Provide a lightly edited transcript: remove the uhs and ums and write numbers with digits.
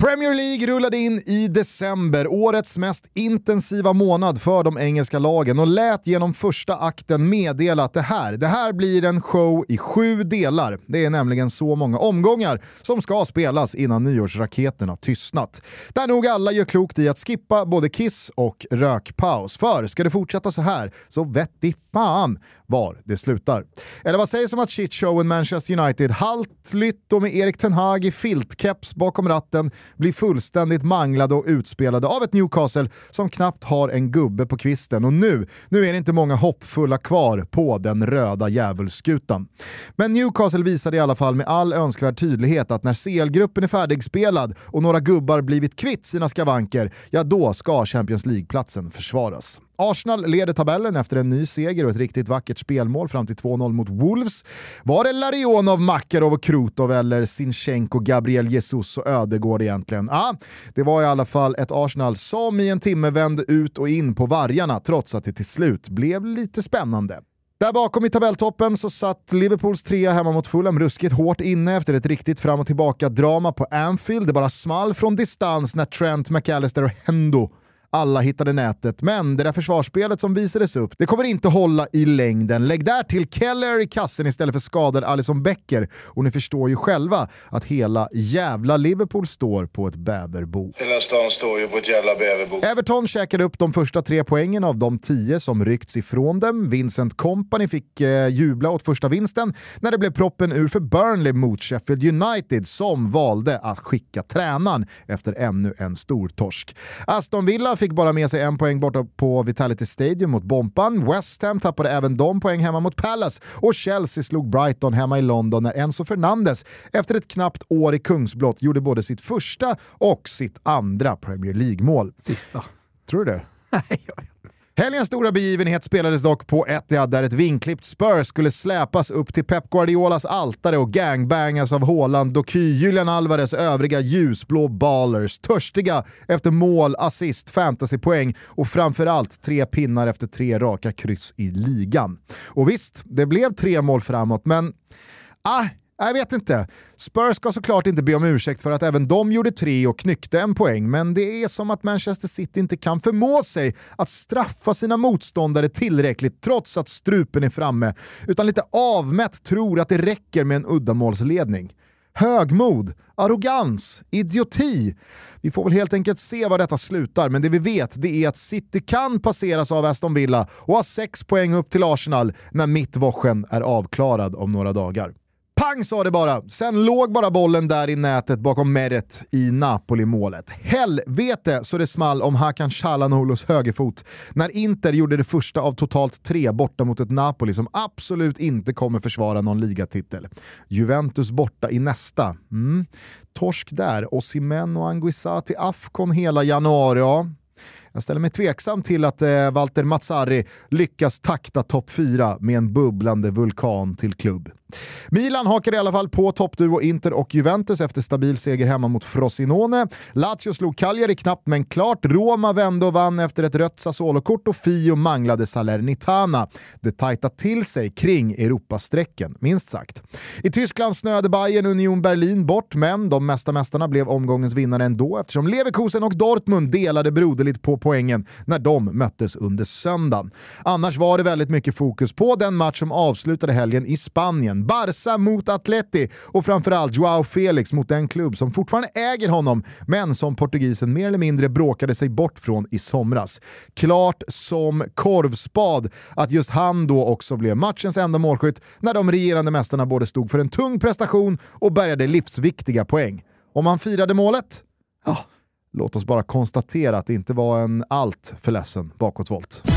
Premier League rullade in i december, årets mest intensiva månad för de engelska lagen, och lät genom första akten meddela att det här blir en show i 7 delar. Det är nämligen så många omgångar som ska spelas innan nyårsraketerna tystnat. Där nog alla gör klokt i att skippa både kiss och rökpaus. För ska det fortsätta så här, så vet i fan var det slutar. Eller vad sägs om att shitshowen Manchester United, haltlytt och med Erik Ten Hag i filtkeps bakom ratten, blir fullständigt manglade och utspelade av ett Newcastle som knappt har en gubbe på kvisten. Och nu är det inte många hoppfulla kvar på den röda djävulskutan. Men Newcastle visade i alla fall med all önskvärd tydlighet att när CL-gruppen är färdigspelad och några gubbar blivit kvitt sina skavanker, ja då ska Champions League-platsen försvaras. Arsenal leder tabellen efter en ny seger och ett riktigt vackert spelmål fram till 2-0 mot Wolves. Var det Larionov, Makarov och Krutov eller Sinchenko, Gabriel Jesus och Ödegård egentligen? Det var i alla fall ett Arsenal som i en timme vände ut och in på vargarna, trots att det till slut blev lite spännande. Där bakom i tabelltoppen så satt Liverpools 3 hemma mot Fulham ruskigt hårt inne efter ett riktigt fram och tillbaka drama på Anfield. Det bara small från distans när Trent, McAllister och Hendo alla hittade nätet, men det där försvarsspelet som visades upp, det kommer inte hålla i längden. Lägg där till Keller i kassen istället för skadad Alisson Becker, och ni förstår ju själva att hela jävla Liverpool står på ett bäverbo. Hela stan står ju på ett jävla bäverbo. Everton käkade upp de första 3 poängen av de 10 som ryckts ifrån dem. Vincent Kompany fick jubla åt första vinsten när det blev proppen ur för Burnley mot Sheffield United, som valde att skicka tränaren efter ännu en stor torsk. Aston Villa fick bara med sig 1 poäng borta på Vitality Stadium mot Bompan. West Ham tappade även de poäng hemma mot Palace, och Chelsea slog Brighton hemma i London när Enzo Fernandes efter ett knappt år i Kungsblott gjorde både sitt första och sitt andra Premier League-mål. Sista. Tror du det? Nej, jag vet. Helgens stora begivenhet spelades dock på Etihad, där ett vinklippt Spurs skulle släpas upp till Pep Guardiolas altare och gangbangas av Haaland, Doky, Julian Alvarez och övriga ljusblå ballers, törstiga efter mål, assist, fantasypoäng och framförallt 3 pinnar efter 3 raka kryss i ligan. Och visst, det blev 3 mål framåt, men jag vet inte. Spurs ska såklart inte be om ursäkt för att även de gjorde 3 och knyckte 1 poäng, men det är som att Manchester City inte kan förmå sig att straffa sina motståndare tillräckligt trots att strupen är framme, utan lite avmätt tror att det räcker med en uddamålsledning. Högmod, arrogans, idioti. Vi får väl helt enkelt se var detta slutar, men det vi vet, det är att City kan passeras av Aston Villa och ha 6 poäng upp till Arsenal när mittwochen är avklarad om några dagar. Pang sa det bara, sen låg bara bollen där i nätet bakom Meret i Napoli-målet. Helvete så det small om Hakan Çalhanoğlu's högerfot när Inter gjorde det första av totalt 3 borta mot ett Napoli som absolut inte kommer försvara någon ligatitel. Juventus borta i nästa. Torsk där, Osimhen och Anguissa till Afcon hela januari, ja. Jag ställer mig tveksam till att Walter Mazzarri lyckas takta topp 4 med en bubblande vulkan till klubb. Milan hakade i alla fall på toppduo Inter och Juventus efter stabil seger hemma mot Frosinone. Lazio slog Cagliari knappt men klart. Roma vände och vann efter ett rött Sassuolo-kort och Fio manglade Salernitana. Det tajtade till sig kring Europasträcken, minst sagt. I Tyskland snöade Bayern Union Berlin bort, men de mesta mästarna blev omgångens vinnare ändå eftersom Leverkusen och Dortmund delade broderligt på poängen när de möttes under söndagen. Annars var det väldigt mycket fokus på den match som avslutade helgen i Spanien. Barça mot Atleti och framförallt Joao Felix mot den klubb som fortfarande äger honom men som portugisen mer eller mindre bråkade sig bort från i somras. Klart som korvspad att just han då också blev matchens enda målskytt när de regerande mästarna både stod för en tung prestation och bärgade livsviktiga poäng. Om han firade målet? Ja, låt oss bara konstatera att det inte var en allt för ledsen bakåtvolt.